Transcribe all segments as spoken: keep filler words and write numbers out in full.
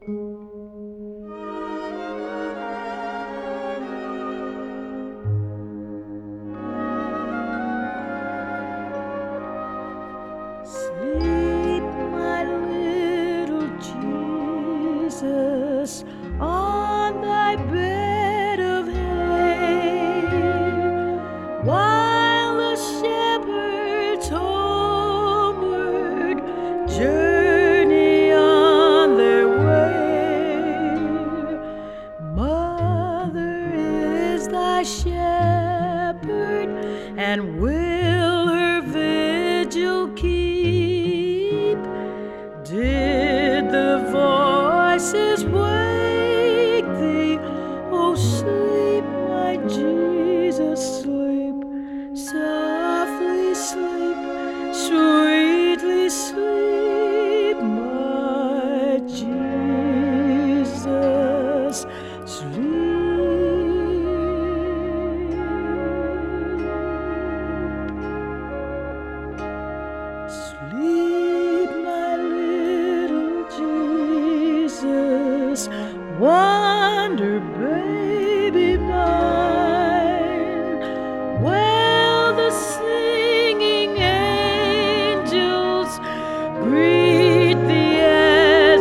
Sleep, my little Jesus, on thy bed of hay, while the shepherds homeward journey on their way. Mother is thy shepherd, and will her vigil keep. Did the voices wake thee? Oh, sleep, my Jesus, sleep, softly sleep, sweetly sleep, my Jesus, sleep. Sleep, my little Jesus, wonder baby mine. Well, the singing angels greet thee as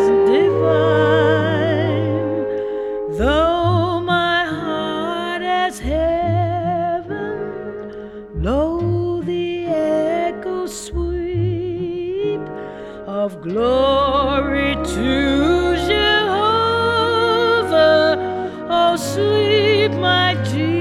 divine, though my heart as heaven, lo, the echo sweep of glory to Jehovah. Oh, sleep, my Jesus.